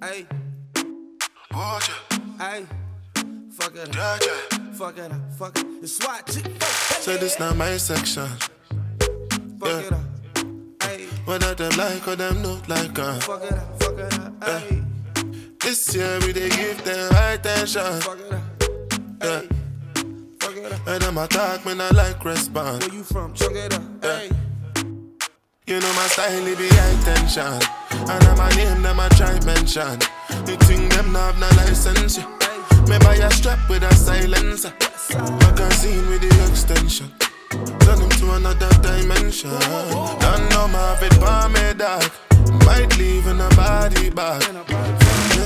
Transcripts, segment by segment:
Ay. Watch it. Ay. Fuck it up. Yeah, yeah. Fuck it up. Fuck it. It's SWAT chick. So this not my section. Fuck it up. Ay. Whether them like or them not like Fuck it up. Fuck it up. Ay. This year we dey give them high tension. Fuck it up. Yeah. Ay. Fuck it up. And them attack me not like respond. Where you from? Fuck it up. Ay. You know my style, it be high tension. And I'm a name, them I try mention. You think them not have no license, yeah. Me buy a strap with a silencer. Magazine with the extension. Turn them to another dimension. Don't know my have it by me, dog. Might leave in a body bag. This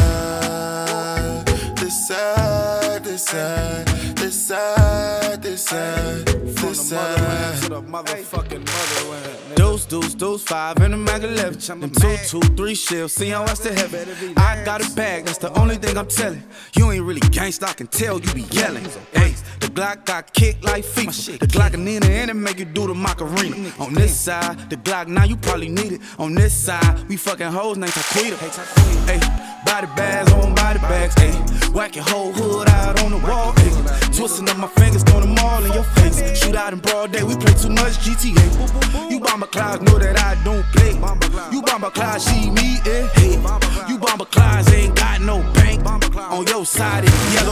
side, this side, this side, this side, this side, this side. To the motherfucking motherland. Deuce, 5 in the Mac 11. Them 2, 3 shells, see how I still have it. I got a bag, that's the only thing I'm telling. You ain't really gangsta, I can tell you be yelling. Hey, the Glock got kicked like FIFA. The Glock and in the end, it make you do the Macarena. On this side, the Glock now you probably need it. On this side, we fucking hoes named Taquita. Hey, body bags on body bags. Hey, whack your whole hood out on the wall. Hey, twisting up my fingers, throwing them all in your face. Shoot out in broad day, we play too much GTA. You bomber clouds know that I don't play. You bomber clouds, she me, eh? Hey, you bomber clouds ain't got no bank. On your side, it's yellow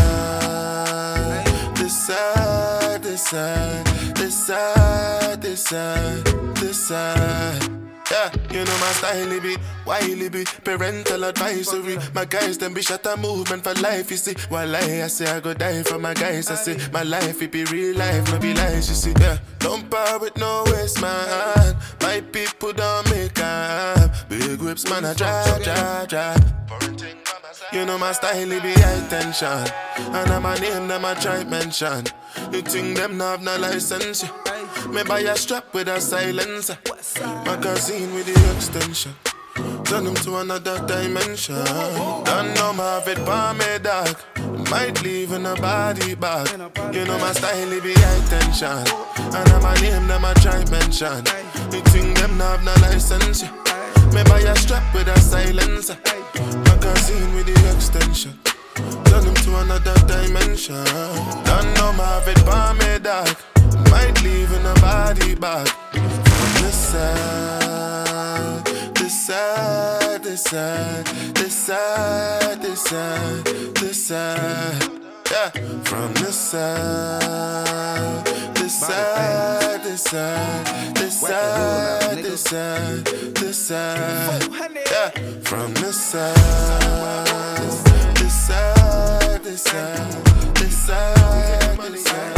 tape. This side, this side, this side, this side, this side. Yeah, you know my style, it be wily be parental advisory. My guys, them be shut a movement for life, you see. While I say I go die for my guys, I say my life, it be real life, no be lies, you see. Yeah, don't bar with no waste, man. My people don't make up. Big whips, man, I drive. You know my style, it be high tension. And I'm a name, them I try mention. You think them not have no license, yeah. Me buy a strap with a silencer. Magazine with the extension. Turn them to another dimension. Don't know my have it by me, dog. Might leave in a body bag. You know my style, it be high tension. And I'm a name, them I try mention. You think them not have no license, yeah. Me buy a strap with a silencer. Magazine with the extension. Turn them to another dimension. Don't know my have it by me, dog. Might leave in a body bag. This side, this side, this side, this side, this side, this side. Yeah, from this side, this side, this side, this side, this side, this side. Yeah, from this side, this side, this side, this side, this side.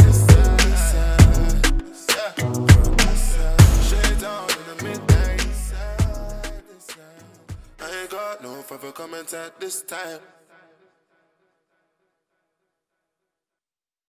I ain't got no further comments at this time.